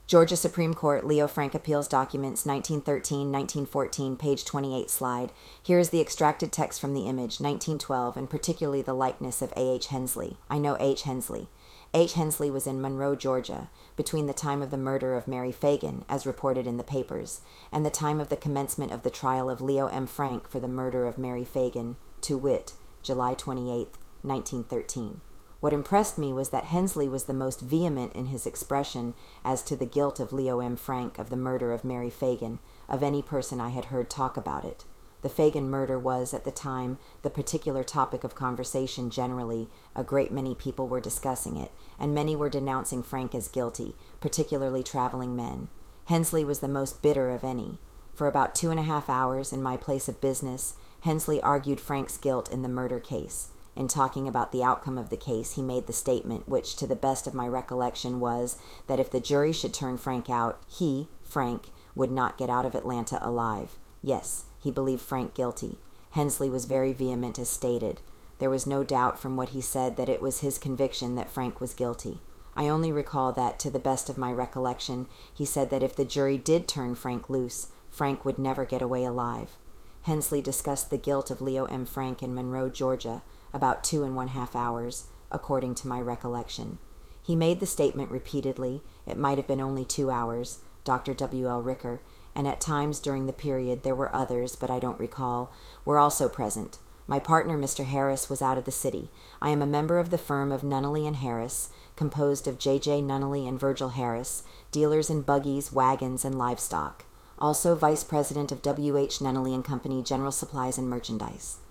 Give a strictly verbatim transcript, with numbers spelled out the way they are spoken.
Georgia Supreme Court, Leo Frank Appeals Documents, nineteen thirteen, nineteen fourteen, page twenty-eight slide. Here is the extracted text from the image, nineteen twelve, and particularly the likeness of A H. Hensley. I know H. Hensley. H. Hensley was in Monroe, Georgia, between the time of the murder of Mary Fagan, as reported in the papers, and the time of the commencement of the trial of Leo M. Frank for the murder of Mary Fagan, to wit, July twenty-eighth, nineteen thirteen. What impressed me was that Hensley was the most vehement in his expression as to the guilt of Leo M. Frank of the murder of Mary Fagan, of any person I had heard talk about it. The Fagan murder was, at the time, the particular topic of conversation generally. A great many people were discussing it, and many were denouncing Frank as guilty, particularly traveling men. Hensley was the most bitter of any. For about two and a half hours, in my place of business, Hensley argued Frank's guilt in the murder case. In talking about the outcome of the case, he made the statement, which, to the best of my recollection, was that if the jury should turn Frank out, he, Frank, would not get out of Atlanta alive. Yes, he believed Frank guilty. Hensley was very vehement, as stated. There was no doubt from what he said that it was his conviction that Frank was guilty. I only recall that, to the best of my recollection, he said that if the jury did turn Frank loose, Frank would never get away alive. Hensley discussed the guilt of Leo M. Frank in Monroe, Georgia, about two and one half hours, according to my recollection. He made the statement repeatedly. It might have been only two hours, Doctor W L Ricker, and at times during the period there were others, but I don't recall, were also present. My partner, Mister Harris, was out of the city. I am a member of the firm of Nunnally and Harris, composed of J J Nunnally and Virgil Harris, dealers in buggies, wagons, and livestock. Also vice president of W H Nunnally and Company, General Supplies and Merchandise.